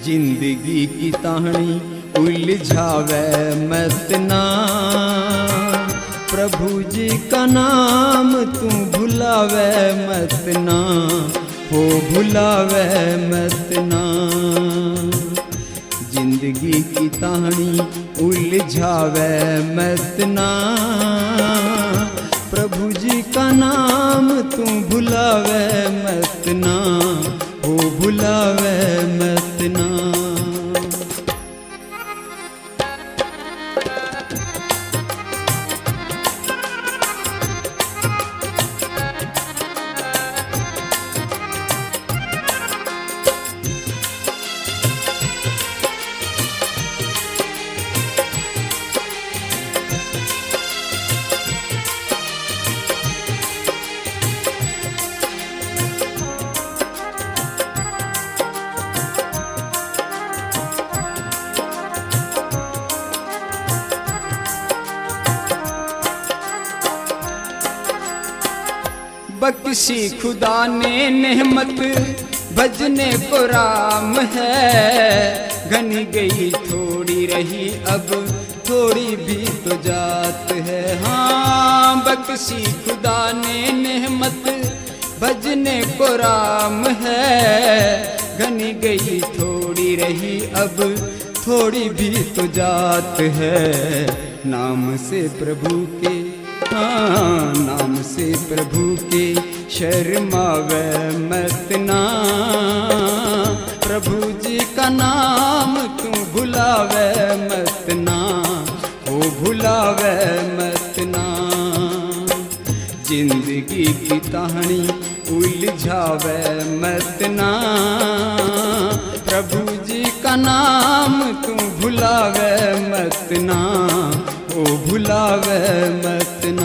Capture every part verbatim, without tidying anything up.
जिंदगी की कहानी उलझावे मत ना, प्रभु जी का नाम तू भुलावे मत ना, हो भुलावे मत ना। जिंदगी की कहानी उलझावे मत ना, प्रभु जी का नाम तू भुलावे मत ना, हो भुलावे मत ना। बख्शी खुदा ने नेमत भजने को राम है, घनी गई थोड़ी रही अब थोड़ी भी तो जात है। हाँ बख्शी खुदा ने नेमत भजने को राम है, घनी गई थोड़ी रही अब थोड़ी भी तो जात है। नाम से प्रभु के, हाँ नाम से प्रभु के शर्मावे मत ना, प्रभु जी का नाम तू भुलावे मत ना, हो भुलावे मत ना। जिंदगी की कहानी उलझावे मत ना, प्रभु जी का नाम तू भुलावे मत ना, ओ भुलावे मत ना।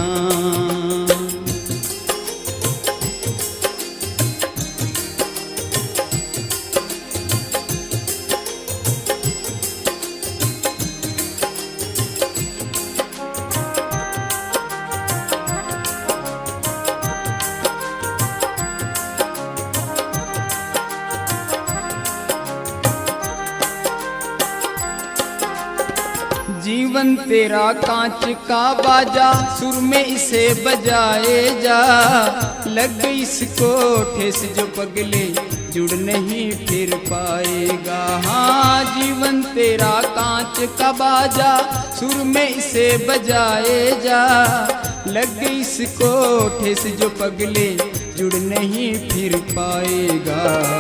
जीवन तेरा कांच का बाजा, सुर में इसे बजाए जा, लग गई इसको ठेस जो पगले जुड़ नहीं फिर पाएगा। हाँ जीवन तेरा कांच का बाजा, सुर में इसे बजाए जा, लग गई इसको ठेस जो पगले जुड़ नहीं फिर पाएगा।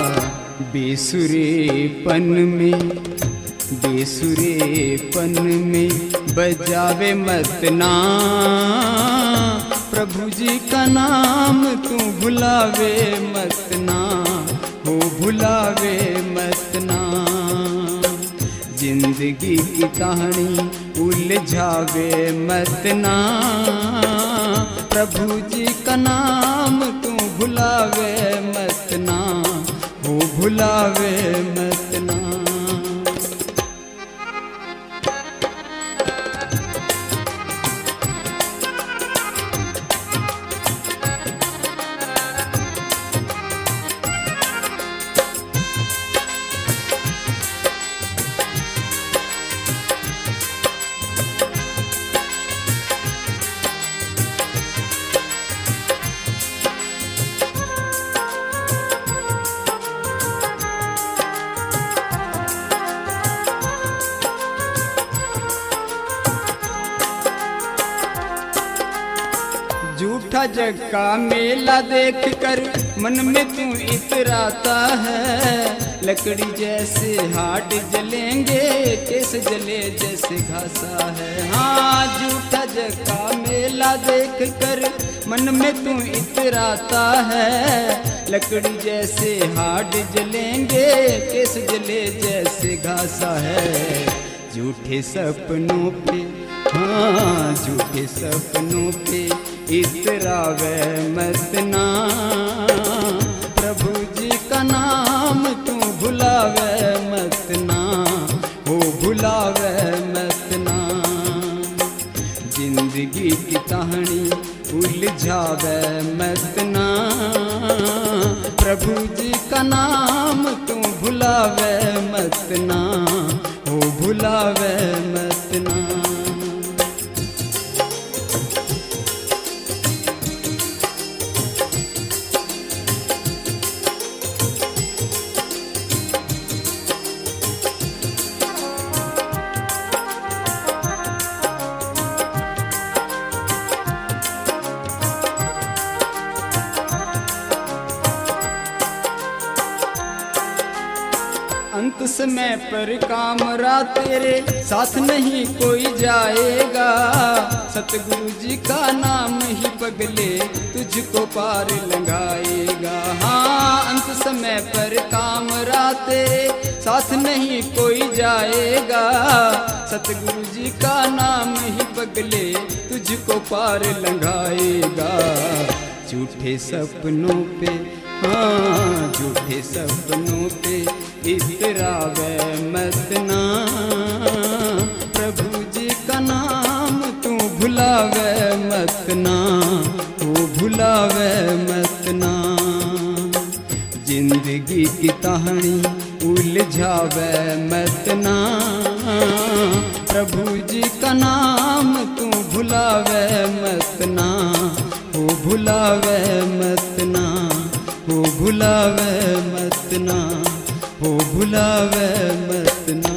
बेसुरेपन में बेसुरेपन में बजावे मत ना, प्रभु जी का नाम तू भुलावे मत ना, हो भुलावे मत ना। जिंदगी की कहानी उलझावे मत ना, प्रभु जी का नाम तू भुलावे मत ना, हो भुलावे मत ना। झूठा जग का मेला देख कर मन में तू इतराता है, लकड़ी जैसे हाड जलेंगे कैसे जले जैसे घासा है। हाँ झूठा जग का मेला देख कर मन में तू इतराता है, लकड़ी जैसे हाड जलेंगे कैसे जले जैसे घासा है। झूठे सपनों पे, हाँ झूठे सपनों पे इतरावे मत ना, प्रभु जी का नाम तू भुलावे मत ना, हो भुलावे मत ना। जिंदगी की कहानी उलझावे मत ना, प्रभु जी का नाम तू भुलावे मत अंत समय पर कामरा तेरे साथ नहीं कोई जाएगा। सतगुरु जी का नाम ही पगले तुझको पार लगाएगा। हाँ, अंत समय पर कामरा तेरे साथ नहीं कोई जाएगा। सतगुरु जी का नाम ही पगले तुझको पार लगाएगा। झूठे सपनों पे, हाँ झूठे सपनों पे इतरावे मत ना। प्रभु जी का नाम तू भुलावे मत ना, तू भुलावे मत ना। जिंदगी की कहानी उलझावे मत ना। प्रभु जी का नाम तू भुलावे मत ना, ओ भुलावे मत ना, ओ भुलावे मत ना, ओ भुलावे मत ना।